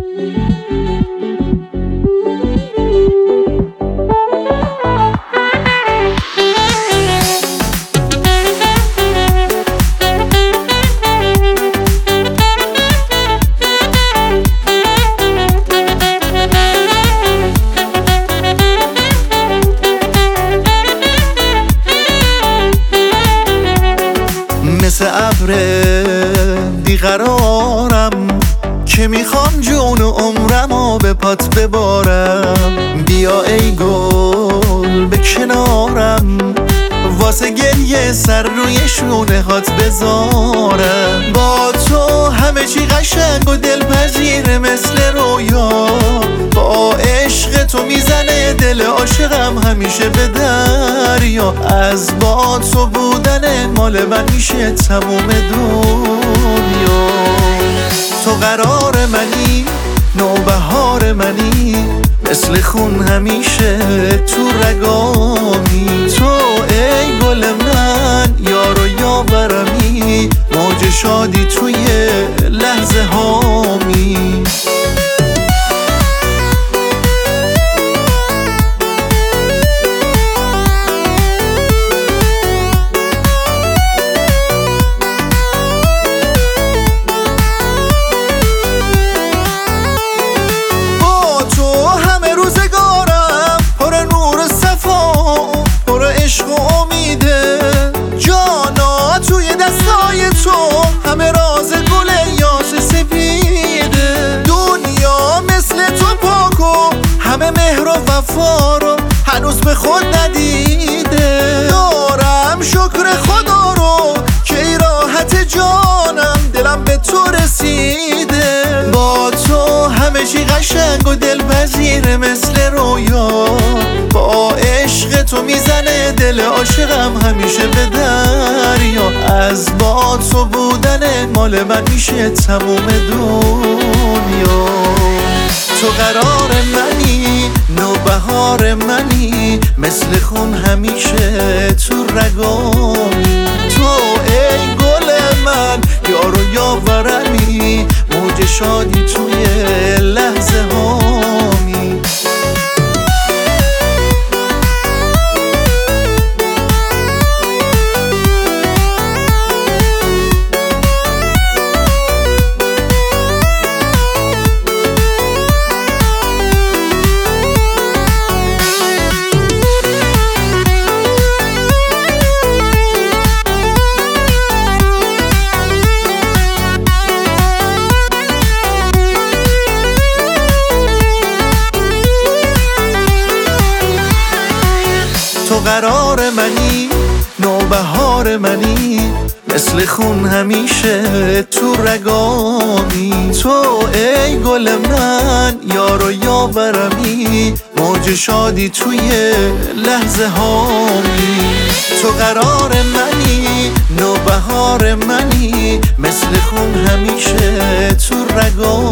مثل ابر بیقرارم که میخوام جون و عمرمو به پات ببارم. بیا ای گل به کنارم، واسه گریه سر روی شونه هات بذارم. با تو همه چی قشنگ و دلپذیره مثل رویا، با عشق تو میزنه دل عاشقم همیشه به دریا. از با تو بودن مال من میشه تموم دنیا. تو قرار منی، نوبهار منی، مثل خون همیشه تو رگامی. تو ای گل من، یار و یاورمی، موج شادی توی لحظه هامی. همه راز گل یاس سپیده، دنیا مثل تو پاک و همه مهر و وفا رو هنوز به خود ندیده. دارم شکر خدا رو که ای راحت جانم، دلم به تو رسیده. با تو همه چی قشنگ و دلپذیره مثل رویا، با عشق تو میزنه دل عاشقم همیشه به دریا. از با تو بودن مال من میشه تموم دنیا. تو قرار منی، نوبهار منی، مثل خون همیشه تو رگامی. تو ای گل من، یار و یاورمی، موج شادی توی لحظه هامی. تو قرار منی، نوبهار منی، مثل خون همیشه تو رگامی. تو ای گل من، یار و یاورمی، موج شادی توی لحظه هامی. تو قرار منی، نوبهار منی، مثل خون همیشه تو رگامی.